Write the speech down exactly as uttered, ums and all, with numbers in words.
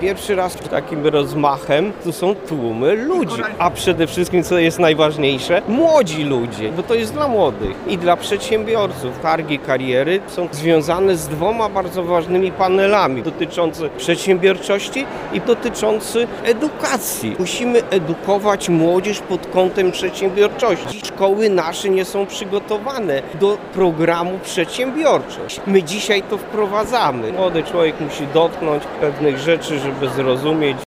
Pierwszy raz takim rozmachem to są tłumy ludzi, a przede wszystkim, co jest najważniejsze, młodzi ludzie, bo to jest dla młodych i dla przedsiębiorców. Targi kariery są związane z dwoma bardzo ważnymi panelami dotyczące przedsiębiorczości i dotyczący edukacji. Musimy edukować młodzież pod kątem przedsiębiorczości. Szkoły nasze nie są przygotowane do programu przedsiębiorczość. My dzisiaj to wprowadzamy. Młody człowiek musi dotknąć pewnych rzeczy, żeby zrozumieć.